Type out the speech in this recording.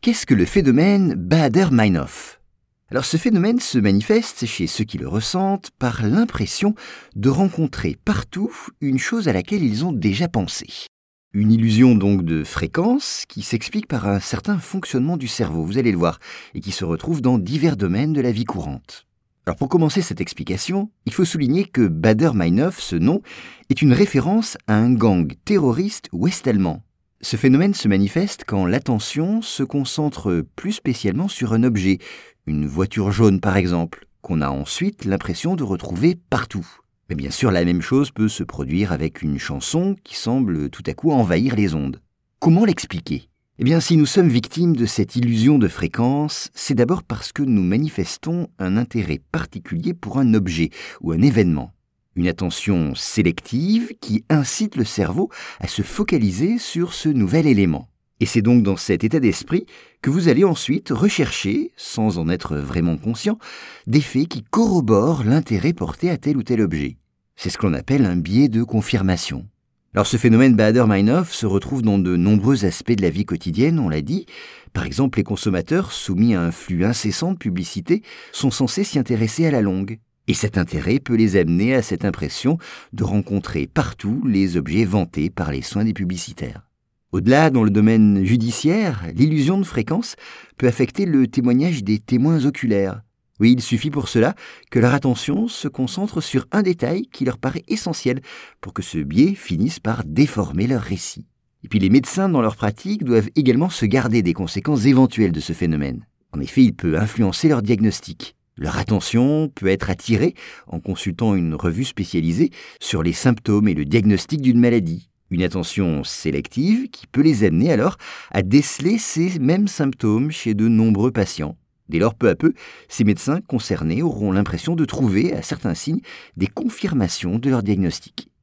Qu'est-ce que le phénomène Baader-Meinhof? Alors ce phénomène se manifeste chez ceux qui le ressentent par l'impression de rencontrer partout une chose à laquelle ils ont déjà pensé. Une illusion donc de fréquence qui s'explique par un certain fonctionnement du cerveau, vous allez le voir, et qui se retrouve dans divers domaines de la vie courante. Alors pour commencer cette explication, il faut souligner que Baader-Meinhof, ce nom, est une référence à un gang terroriste ouest-allemand. Ce phénomène se manifeste quand l'attention se concentre plus spécialement sur un objet, une voiture jaune par exemple, qu'on a ensuite l'impression de retrouver partout. Mais bien sûr, la même chose peut se produire avec une chanson qui semble tout à coup envahir les ondes. Comment l'expliquer ? Eh bien, si nous sommes victimes de cette illusion de fréquence, c'est d'abord parce que nous manifestons un intérêt particulier pour un objet ou un événement. Une attention sélective qui incite le cerveau à se focaliser sur ce nouvel élément. Et c'est donc dans cet état d'esprit que vous allez ensuite rechercher, sans en être vraiment conscient, des faits qui corroborent l'intérêt porté à tel ou tel objet. C'est ce qu'on appelle un biais de confirmation. Alors ce phénomène Baader-Meinhof se retrouve dans de nombreux aspects de la vie quotidienne, on l'a dit. Par exemple, les consommateurs, soumis à un flux incessant de publicité, sont censés s'y intéresser à la longue. Et cet intérêt peut les amener à cette impression de rencontrer partout les objets vantés par les soins des publicitaires. Au-delà, dans le domaine judiciaire, l'illusion de fréquence peut affecter le témoignage des témoins oculaires. Oui, il suffit pour cela que leur attention se concentre sur un détail qui leur paraît essentiel pour que ce biais finisse par déformer leur récit. Et puis les médecins, dans leur pratique, doivent également se garder des conséquences éventuelles de ce phénomène. En effet, il peut influencer leur diagnostic. Leur attention peut être attirée, en consultant une revue spécialisée, sur les symptômes et le diagnostic d'une maladie. Une attention sélective qui peut les amener alors à déceler ces mêmes symptômes chez de nombreux patients. Dès lors, peu à peu, ces médecins concernés auront l'impression de trouver, à certains signes, des confirmations de leur diagnostic.